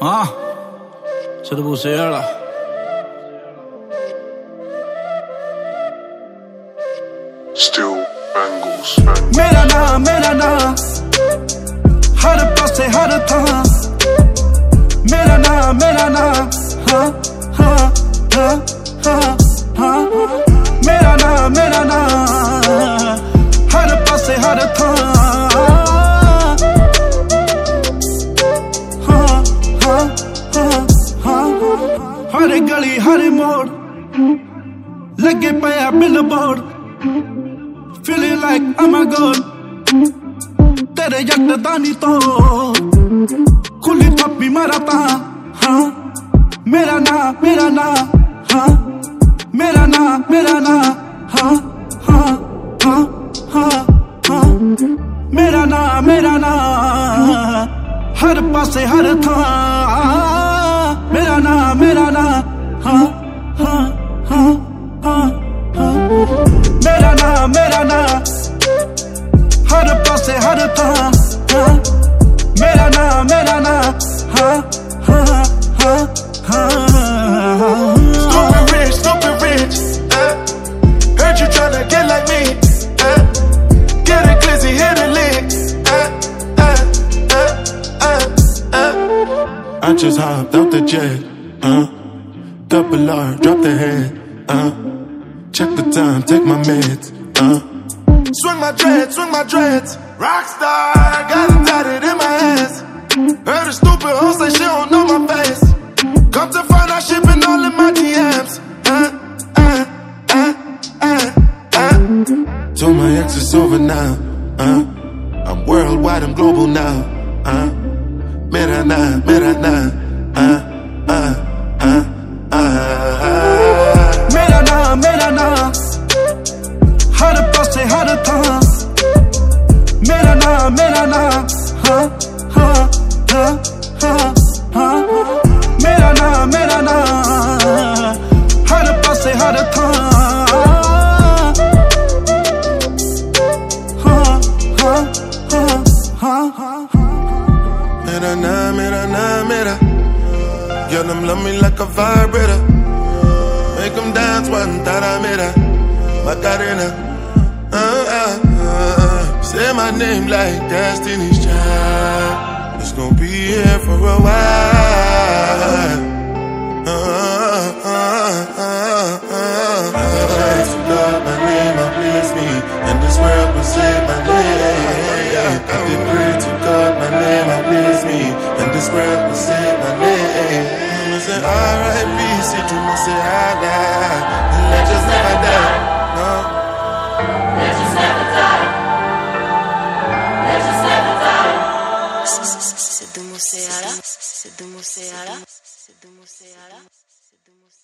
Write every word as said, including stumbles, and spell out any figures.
Ah, se te pusiera. Still bangles. मेरा नाम मेरा नाम हर पासे हर थां मेरा नाम मेरा नाम हाँ हाँ हाँ हाँ हाँ मेरा नाम मेरा नाम हर पासे हर थां हाँ हाँ हाँ हाँ हर गली हर मोड़ लगे पाया billboard Feeling like I'm a god तेरे यकदानी तो खुली पप्पी मरता हाँ मेरा नाम मेरा नाम हाँ मेरा नाम मेरा नाम हाँ हाँ हाँ हाँ हाँ मेरा नाम मेरा नाम हर पासे हर था मेरा नाम मेरा नाम हाँ हाँ हाँ हाँ हाँ मेरा नाम मेरा नाम हर पासे हर था मेरा नाम मेरा नाम हाँ हाँ हाँ हाँ Stupid rich, stupid rich uh, Heard you tryna get like me uh, Get a glizzy, hit a lick uh, uh, uh, uh, uh. I just hopped out the jet uh, Double R, drop the head uh, Check the time, take my meds uh. Swing my dreads, swing my dreads Rockstar, got it tatted in my hands Heard a stupid hoe say she don't know my face Come to find out she been all in my D Ms uh, uh, uh, uh, uh. Told my ex it's over now uh. I'm worldwide, I'm global now uh. Mera na, mera na uh, uh, uh, uh, uh. मेरा नाम मेरा नाम हर पासे हर था मेरा नाम मेरा नाम हाँ हाँ हाँ हाँ हाँ मेरा नाम मेरा नाम हर पासे हर था हाँ हाँ हाँ हाँ हाँ Mera na, mera na, mera Girl, them love me like a vibrator Make them dance one tada mera Macarena uh, uh, uh. Say my name like Destiny's Child It's gonna be here for a while uh, uh, uh, uh, uh. I pray to God my name will please me And this world will say my name I did pray to God my name will please me And this world will say my name I say R I P see to me say I die And let's just never die no. Let's just never die. Let's just never die. C'est de mon Seara, c'est de mon Seara, c'est de mon Seara.